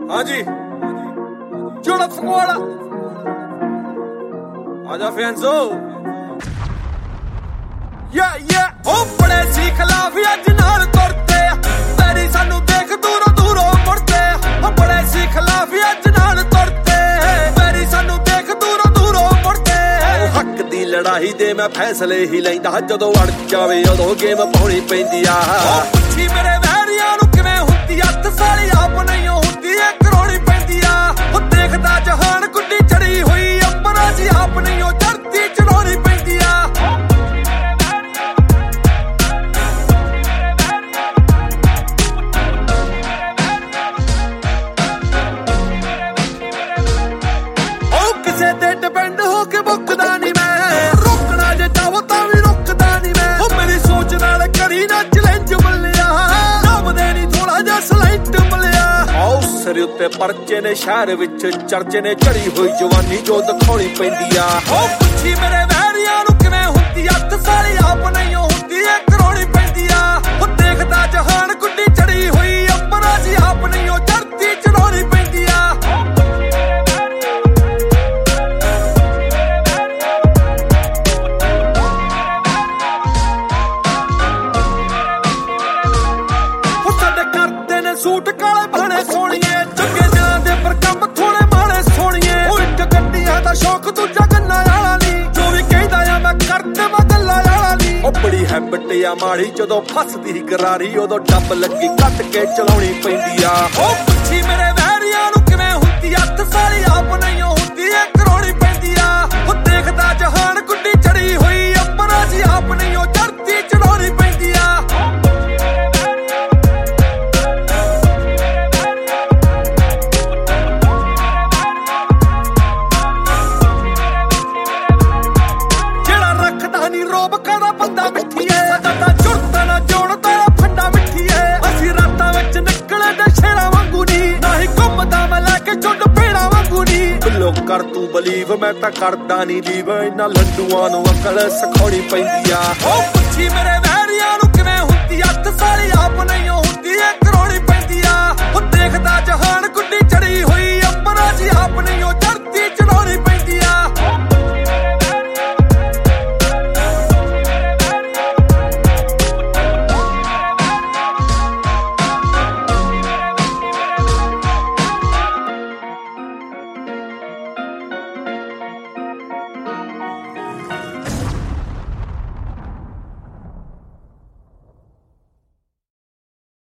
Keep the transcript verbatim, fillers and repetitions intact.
हाँ जी जोड़ा फगवाड़ा आजा फैंसो या या ओ बड़े सी खिलाफ अज नाल तुरते तेरी सानू देख दूरों दूरों मुड़ते ओ बड़े सी खिलाफ अज नाल तुरते तेरी सानू देख दूरों दूरों मुड़ते हक दी लड़ाई दे मैं फैसले ही लैंदा जदों अड़ जावे उदों गेम पाउणी पैंदी आ ओ पुछी मेरे वैरियां नू किवें हुंदी अत साली आप नहीं हुंदी ए करोड़ी पैंदी आ ओ देखदा जहान गुड्डी चढ़ी हुई अंबरा जी आप नहीं ओ धरती चढ़ाउणी पैंदी आ डिपेंड होके मुकदा नहीं मैं रोकना जे चाहो तां भी रुकदा नहीं मैं ओ मेरी सोच नाल करी ना चैलेंज मिलिया नाम देनी थोड़ा जा सलाइट मिलिया आओ सिर उत्ते परचे ने शहर विच चर्चे ने चढ़ी हुई जवानी जो दिखाउणी पैंदी आ ओ पुछी मेरे वैरियां नू किवें हुंदी अत साली आप नहीं हुंदी ए करोड़ी पैंदी आ ओ देखदा जहान गुड्डी चढ़ी हुई अंबरा जी आप नहीं ओ धरती चढ़ाउणी पैंदी आ सूट काले भाने सोनिए चंगे जांदे पर कम थोड़े माड़े सोनिए उल्ट गड्डियां दा शौक दूजा गन्ना वाला नी जो भी कहदा आ मैं करते मैं गल्ला वाला नी ओ बड़ी हैबिट आ माड़ी जदों फसदी गरारी उदों डब लगी कट के चलाउणी पैंदी आ ओ पुछी मेरे वैरियां नू किवें हुंदी अत साली आप नहीं हुंदी ए करोड़ी पैंदी आ ओ देखदा जहान गुड्डी चढ़ी हुई अंबरा जी आप नहीं ओ धरती चढ़ाउणी पैंदी आ रोब कदा बंदा मिठी है सदा जुड़ता ना जोड़ता फंडा मिठी है असी रातां विच निकले ते शेरा वांगू नी नाही घुमदा मैं लेके चुंड पेड़ा वांगू नी बिलो कर तू बलीव मैं तां करदा नी लीव इन्हां लड्डूआं नूं अकल सिखाउणी पैंदी आ ओ पुछी मेरे वैरियां नूं किवें हुंदी अत साली आप नहीं